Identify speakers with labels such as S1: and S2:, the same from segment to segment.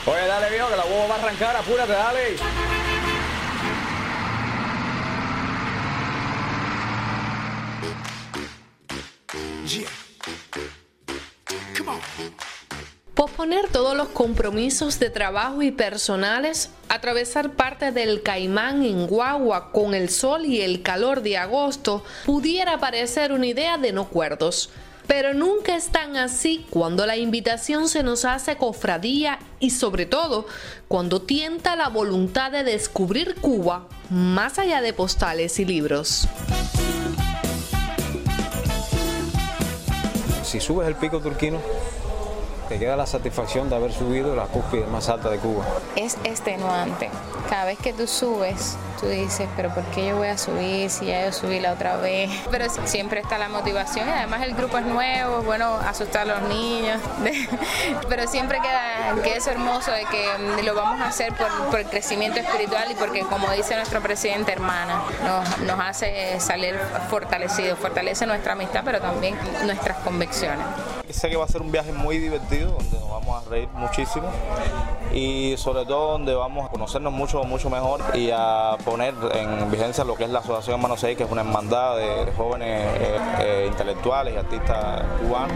S1: Oye, dale, viejo, que la huevo va a arrancar, apúrate, dale.
S2: Posponer todos los compromisos de trabajo y personales, atravesar parte del Caimán en guagua con el sol y el calor de agosto, pudiera parecer una idea de no cuerdos. Pero nunca es tan así cuando la invitación se nos hace cofradía y sobre todo cuando tienta la voluntad de descubrir Cuba más allá de postales y libros.
S1: Si subes el pico Turquino, te queda la satisfacción de haber subido la cúspide más alta de Cuba.
S3: Es extenuante. Cada vez que tú subes, tú dices, pero ¿por qué yo voy a subir si ya yo subí la otra vez? Pero siempre está la motivación y además el grupo es nuevo, es bueno asustar a los niños. Pero siempre queda eso hermoso de que lo vamos a hacer por el crecimiento espiritual y porque, como dice nuestro presidente, hermana, nos hace salir fortalecidos, fortalece nuestra amistad, pero también nuestras convicciones.
S4: Sé que va a ser un viaje muy divertido, donde nos vamos a reír muchísimo y sobre todo donde vamos a conocernos mucho mejor y a poner en vigencia lo que es la Asociación Hermanos 6, que es una hermandad de jóvenes intelectuales y artistas cubanos.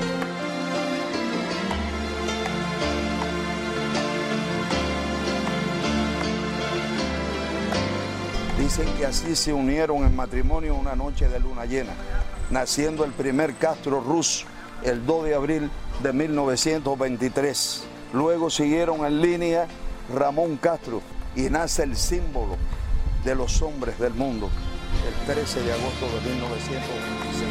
S5: Dicen que así se unieron en matrimonio una noche de luna llena, naciendo el primer Castro Ruz el 2 de abril de 1923. Luego siguieron en línea Ramón Castro y nace el símbolo de los hombres del mundo, el 13 de agosto de 1926.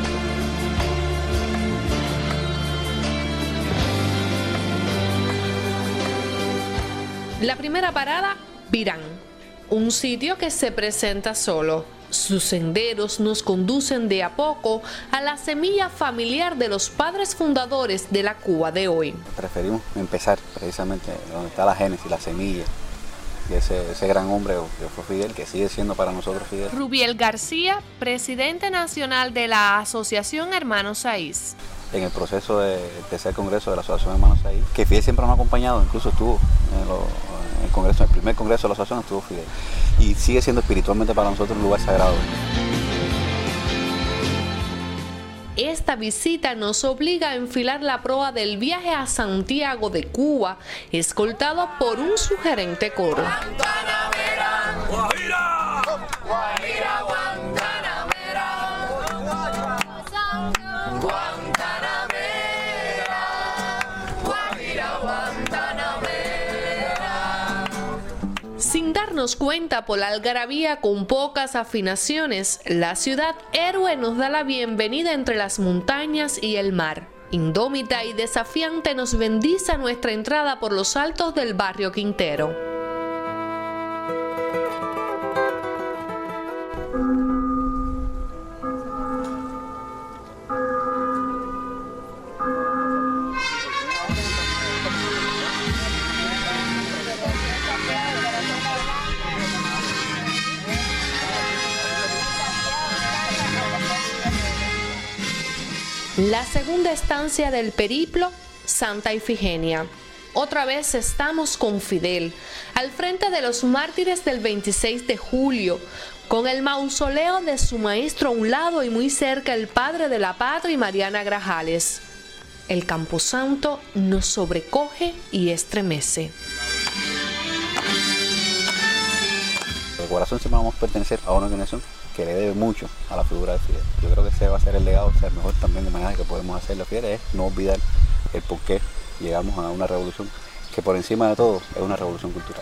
S2: La primera parada, Pirán, un sitio que se presenta solo. Sus senderos nos conducen de a poco a la semilla familiar de los padres fundadores de la Cuba de hoy.
S6: Preferimos empezar precisamente donde está la génesis, la semilla de ese gran hombre que fue Fidel, que sigue siendo para nosotros Fidel.
S2: Rubiel García, presidente nacional de la Asociación Hermanos Saiz.
S6: En el proceso del tercer congreso de la Asociación Hermanos Saiz, que Fidel siempre nos ha acompañado, incluso estuvo en el congreso, en el primer congreso de la asociación estuvo Fidel, y sigue siendo espiritualmente para nosotros un lugar sagrado.
S2: Esta visita nos obliga a enfilar la proa del viaje a Santiago de Cuba, escoltado por un sugerente coro.
S7: Guantanamera, Guajira, Guajira, Guantanamera, Guantanamera, Guajira, Guantanamera.
S2: Sin darnos cuenta por la algarabía con pocas afinaciones, la ciudad héroe nos da la bienvenida entre las montañas y el mar. Indómita y desafiante nos bendice nuestra entrada por los altos del barrio Quintero. La segunda estancia del periplo, Santa Ifigenia. Otra vez estamos con Fidel, al frente de los mártires del 26 de julio, con el mausoleo de su maestro a un lado y muy cerca el padre de la patria, Mariana Grajales. El camposanto nos sobrecoge y estremece.
S6: De corazón siempre vamos a pertenecer a una organización que le debe mucho a la figura de Fidel. Yo creo que ese va a ser el legado, o sea, el mejor también homenaje que podemos hacerle a Fidel es no olvidar el por qué llegamos a una revolución que por encima de todo es una revolución cultural.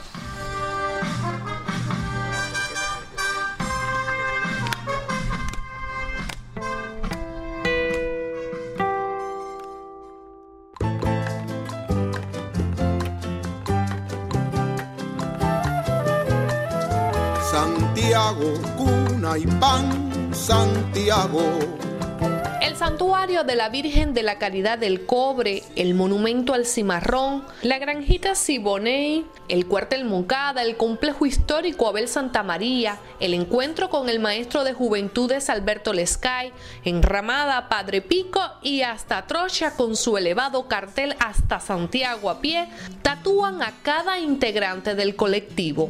S8: Santiago, cuna y pan, Santiago.
S2: El el santuario de la Virgen de la Caridad del Cobre, el monumento al Cimarrón, la granjita Siboney, el cuartel Moncada, el complejo histórico Abel Santa María, el encuentro con el maestro de Juventudes Alberto Lescay, Enramada, Padre Pico y hasta Trocha con su elevado cartel hasta Santiago a pie, tatúan a cada integrante del colectivo.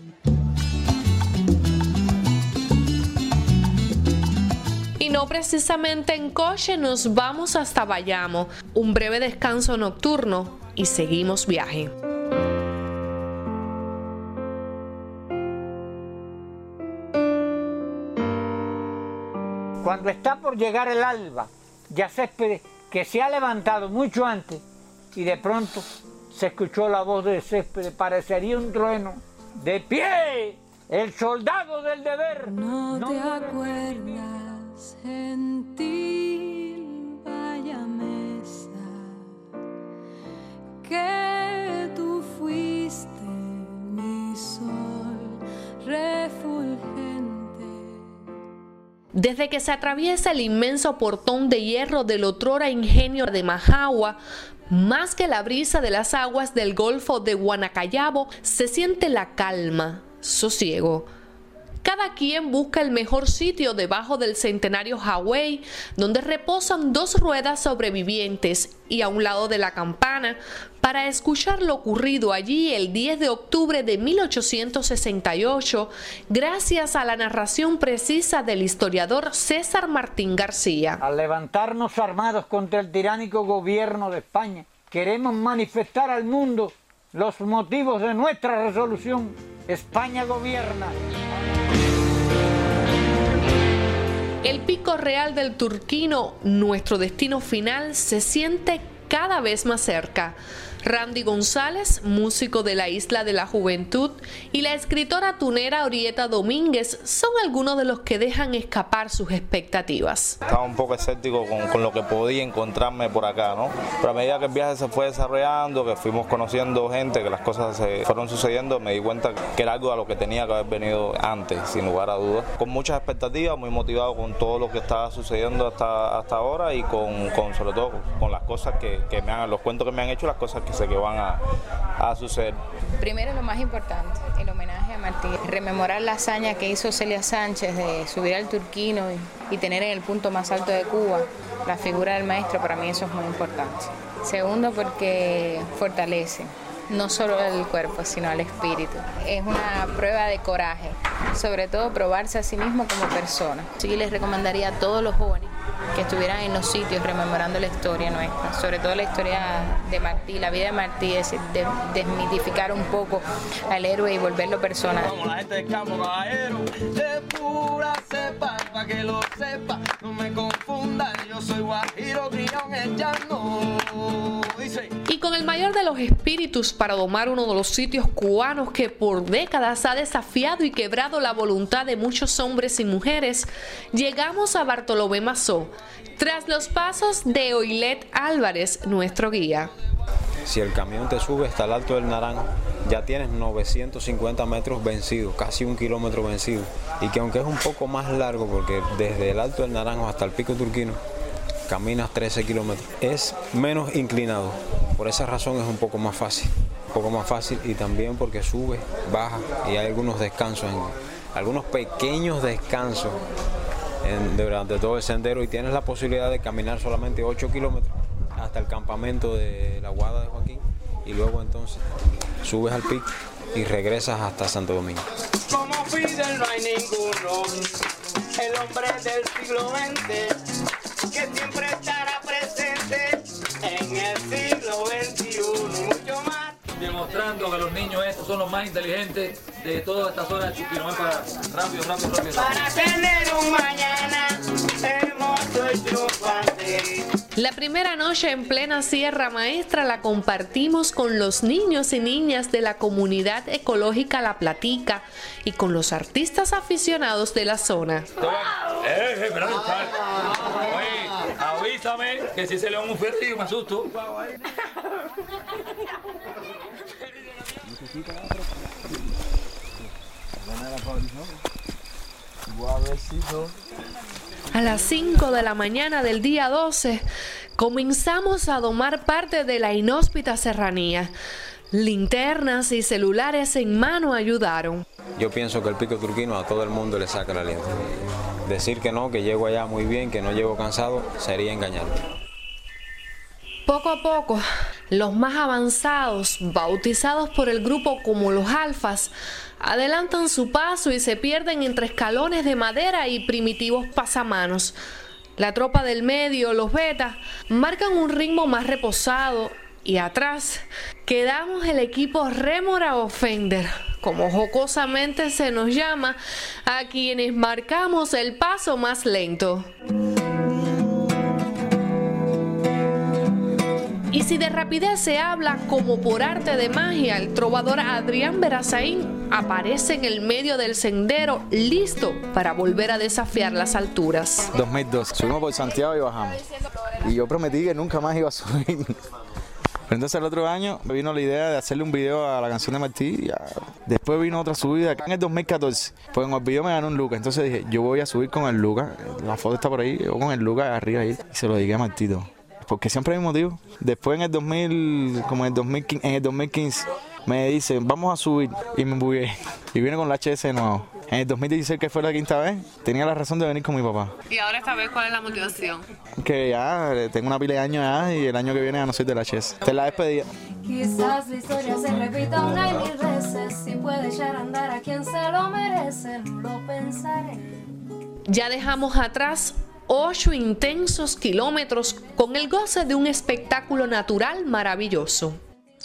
S2: Y no precisamente en coche, nos vamos hasta Bayamo, un breve descanso nocturno y seguimos viaje.
S8: Cuando está por llegar el alba, ya Céspedes, que se ha levantado mucho antes, y de pronto se escuchó la voz de Céspedes, parecería un trueno. ¡De pie! ¡El soldado del deber!
S9: No te acuerdas, gentil bayamesa, que tú fuiste mi sol refulgente.
S2: Desde que se atraviesa el inmenso portón de hierro del otrora ingenio de Majagua, más que la brisa de las aguas del Golfo de Guanacayabo, se siente la calma, sosiego. Cada quien busca el mejor sitio debajo del centenario Hawái, donde reposan dos ruedas sobrevivientes y a un lado de la campana, para escuchar lo ocurrido allí el 10 de octubre de 1868, gracias a la narración precisa del historiador César Martín García.
S8: Al levantarnos armados contra el tiránico gobierno de España, queremos manifestar al mundo los motivos de nuestra resolución. España gobierna.
S2: El pico real del Turquino, nuestro destino final, se siente cada vez más cerca. Randy González, músico de la Isla de la Juventud, y la escritora tunera Orieta Domínguez son algunos de los que dejan escapar sus expectativas.
S4: Estaba un poco escéptico con lo que podía encontrarme por acá, ¿no? Pero a medida que el viaje se fue desarrollando, que fuimos conociendo gente, que las cosas se fueron sucediendo, me di cuenta que era algo a lo que tenía que haber venido antes, sin lugar a dudas. Con muchas expectativas, muy motivado con todo lo que estaba sucediendo hasta ahora y sobre todo con las cosas que me han, los cuentos que me han hecho, las cosas que sé que van a suceder.
S3: Primero, lo más importante, el homenaje a Martí, rememorar la hazaña que hizo Celia Sánchez de subir al Turquino y tener en el punto más alto de Cuba la figura del maestro. Para mí eso es muy importante. Segundo, porque fortalece no solo el cuerpo, sino el espíritu. Es una prueba de coraje, sobre todo probarse a sí mismo como persona. Así que les recomendaría a todos los jóvenes que estuvieran en los sitios rememorando la historia nuestra, sobre todo la historia de Martí, la vida de Martí, es desmitificar un poco al héroe y volverlo persona.
S10: Como la gente del campo, caballero, de pura cepa, para que lo sepa, no me confundan, yo soy guajiro, crión en llano. Dice.
S2: Y con el mayor de los espíritus para domar uno de los sitios cubanos que por décadas ha desafiado y quebrado la voluntad de muchos hombres y mujeres, llegamos a Bartolomé Mazó, tras los pasos de Oilet Álvarez, nuestro guía.
S1: Si el camión te sube hasta el Alto del Naranjo, ya tienes 950 metros vencidos, casi 1 kilómetro vencido. Y que aunque es un poco más largo, porque desde el Alto del Naranjo hasta el Pico Turquino, caminas 13 kilómetros, es menos inclinado. Por esa razón es un poco más fácil. Y también porque sube, baja y hay algunos descansos, algunos pequeños descansos durante todo el sendero, y tienes la posibilidad de caminar solamente 8 kilómetros hasta el campamento de la Guada de Joaquín, y luego entonces subes al pico y regresas hasta Santo Domingo.
S10: Como Fidel no hay ninguno, el hombre del siglo XX, que siempre estará presente en el siglo XXI, mucho más.
S11: Demostrando que los niños estos son los más inteligentes de toda esta zona de Chuquilomé. Rápido.
S10: Para tener un mañana hermoso y triunfante.
S2: La primera noche en plena Sierra Maestra la compartimos con los niños y niñas de la comunidad ecológica La Platica y con los artistas aficionados de la zona.
S11: Oye, avísame que si se le va un ferrillo me asusto.
S2: A las 5 de la mañana del día 12, comenzamos a domar parte de la inhóspita serranía. Linternas y celulares en mano ayudaron.
S1: Yo pienso que el Pico Turquino a todo el mundo le saca el aliento. Decir que no, que llego allá muy bien, que no llego cansado, sería engañar.
S2: Poco a poco, los más avanzados, bautizados por el grupo como los alfas, adelantan su paso y se pierden entre escalones de madera y primitivos pasamanos. La tropa del medio, los betas, marcan un ritmo más reposado y atrás quedamos el equipo Rémora o Fender, como jocosamente se nos llama a quienes marcamos el paso más lento. Y si de rapidez se habla, como por arte de magia, el trovador Adrián Berazaín aparece en el medio del sendero, listo para volver a desafiar las alturas.
S12: 2002, subimos por Santiago y bajamos. Y yo prometí que nunca más iba a subir. Pero entonces el otro año me vino la idea de hacerle un video a la canción de Martí. Después vino otra subida acá en el 2014. Pues en el video me ganó un Lucas. Entonces dije, yo voy a subir con el Lucas. La foto está por ahí, yo con el Lucas arriba ahí. Y se lo dediqué a Martito. Porque siempre hay motivo. Después en el 2015 me dicen, vamos a subir. Y me embugué. Y vine con la HS de nuevo. En el 2016, que fue la quinta vez, tenía la razón de venir con mi papá.
S2: ¿Y ahora esta vez cuál es la motivación?
S12: Que ya tengo una pila de años ya y el año que viene ya no soy de la HS. Esta es la despedida.
S9: Quizás la historia se repita una y mil veces. Si puede echar a andar a quien se lo merece, no lo pensaré.
S2: Ya dejamos atrás 8 intensos kilómetros con el goce de un espectáculo natural maravilloso.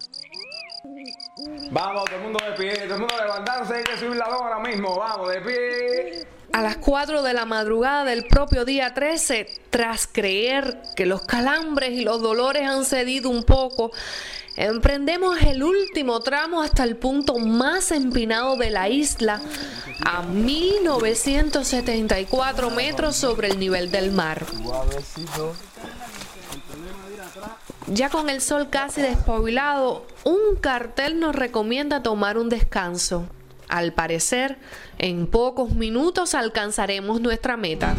S13: Vamos, todo el mundo de pie, todo el mundo levantarse, hay que subir la dos ahora mismo, vamos, de pie.
S2: A las 4 de la madrugada del propio día 13, tras creer que los calambres y los dolores han cedido un poco, emprendemos el último tramo hasta el punto más empinado de la isla, a 1974 metros sobre el nivel del mar. Ya con el sol casi despabilado, un cartel nos recomienda tomar un descanso. Al parecer, en pocos minutos alcanzaremos nuestra meta.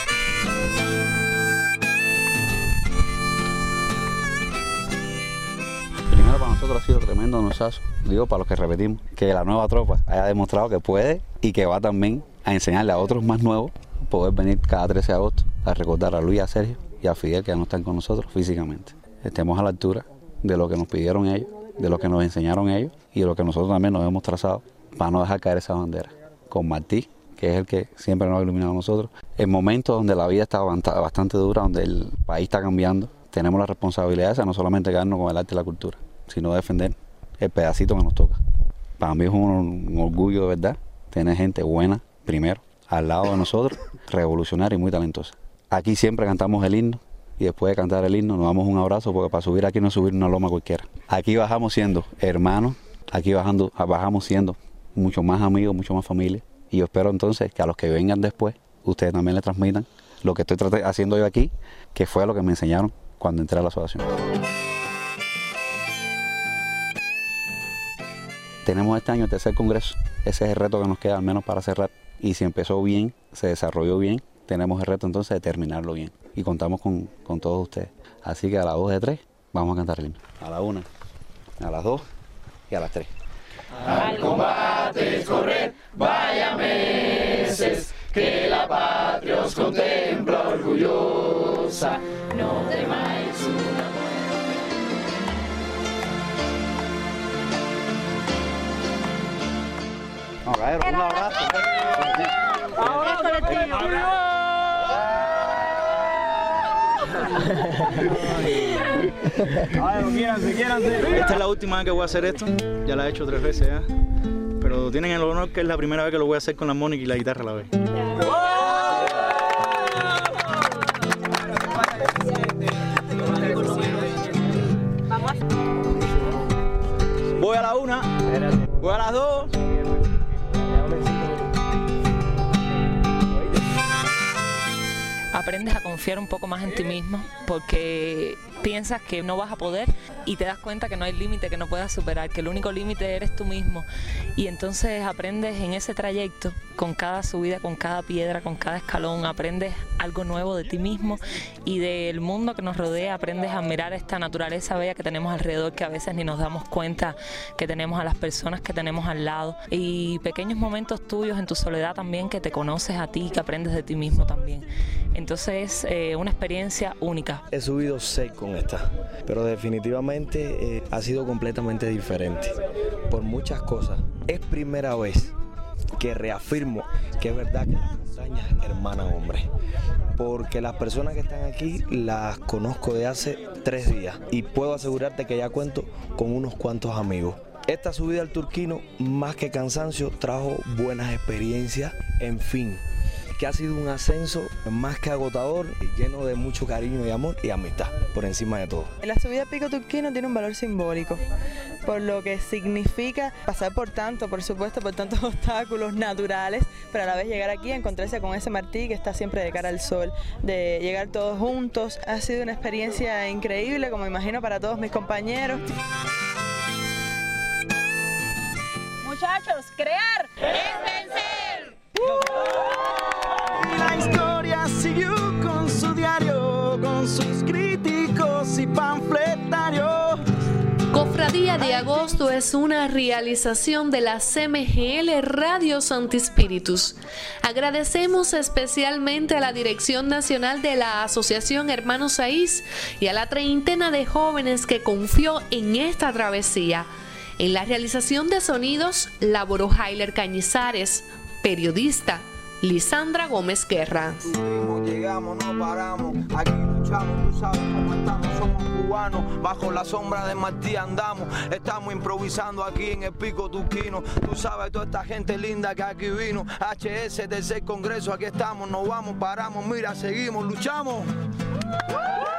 S6: Primero para nosotros ha sido tremendo nosazo, digo para los que repetimos, que la nueva tropa haya demostrado que puede y que va también a enseñarle a otros más nuevos poder venir cada 13 de agosto a recordar a Luis, a Sergio y a Fidel, que ya no están con nosotros físicamente. Estemos a la altura de lo que nos pidieron ellos, de lo que nos enseñaron ellos y de lo que nosotros también nos hemos trazado para no dejar caer esa bandera. Con Martí, que es el que siempre nos ha iluminado a nosotros, en momentos donde la vida está bastante dura, donde el país está cambiando, tenemos la responsabilidad esa, no solamente quedarnos con el arte y la cultura, sino defender el pedacito que nos toca. Para mí es un orgullo de verdad tener gente buena, primero, al lado de nosotros, revolucionaria y muy talentosa. Aquí siempre cantamos el himno, y después de cantar el himno nos damos un abrazo, porque para subir aquí no es subir una loma cualquiera. Aquí bajamos siendo hermanos, aquí bajamos siendo mucho más amigos, mucho más familia, y yo espero entonces que a los que vengan después, ustedes también le transmitan lo que estoy haciendo yo aquí, que fue lo que me enseñaron cuando entré a la asociación. Tenemos este año el tercer congreso, ese es el reto que nos queda al menos para cerrar, y si empezó bien, se desarrolló bien, tenemos el reto entonces de terminarlo bien. Y contamos con todos ustedes. Así que a la 2 de 3 vamos a cantar el himno. A la 1, a las 2 y a las 3.
S7: Al combate es correr, vaya meses, que la patria os contempla orgullosa. No temáis una
S6: muerte. No, caer, un abrazo.
S12: Esta es la última vez que voy a hacer esto, ya la he hecho 3 veces ya, pero tienen el honor que es la primera vez que lo voy a hacer con la armónica y la guitarra a la vez. Voy a la 1, voy a las 2.
S14: Aprendes a confiar un poco más en ti mismo porque piensas que no vas a poder y te das cuenta que no hay límite que no puedas superar, que el único límite eres tú mismo, y entonces aprendes en ese trayecto con cada subida, con cada piedra, con cada escalón, aprendes algo nuevo de ti mismo y del mundo que nos rodea, aprendes a admirar esta naturaleza bella que tenemos alrededor, que a veces ni nos damos cuenta que tenemos a las personas que tenemos al lado, y pequeños momentos tuyos en tu soledad también, que te conoces a ti, que aprendes de ti mismo también. Entonces es una experiencia única.
S15: He subido 6 con esta, pero definitivamente ha sido completamente diferente por muchas cosas. Es primera vez que reafirmo que es verdad que las montañas hermanan hombres, porque las personas que están aquí las conozco de hace 3 días y puedo asegurarte que ya cuento con unos cuantos amigos. Esta subida al Turquino, más que cansancio, trajo buenas experiencias, en fin, que ha sido un ascenso más que agotador, lleno de mucho cariño y amor y amistad, por encima de todo.
S16: La subida al Pico Turquino tiene un valor simbólico, por lo que significa pasar por tanto, por supuesto, por tantos obstáculos naturales, pero a la vez llegar aquí a encontrarse con ese Martí que está siempre de cara al sol, de llegar todos juntos. Ha sido una experiencia increíble, como imagino para todos mis compañeros.
S17: Muchachos, crear es vencer.
S7: La historia siguió con su diario, con sus críticos y panfletarios.
S2: Cofradía de Agosto es una realización de la CMGL Radio Santi Spiritus. Agradecemos especialmente a la Dirección Nacional de la Asociación Hermanos Saiz y a la treintena de jóvenes que confió en esta travesía. En la realización de sonidos laboró Jailer Cañizares, periodista Lisandra Gómez Guerra.
S18: Llegamos, no paramos, aquí luchamos, tú sabes cómo estamos, somos cubanos, bajo la sombra de Martí andamos, estamos improvisando aquí en el Pico Turquino, tú sabes toda esta gente linda que aquí vino, HS, tercer congreso, aquí estamos, no vamos, paramos, mira, seguimos, luchamos.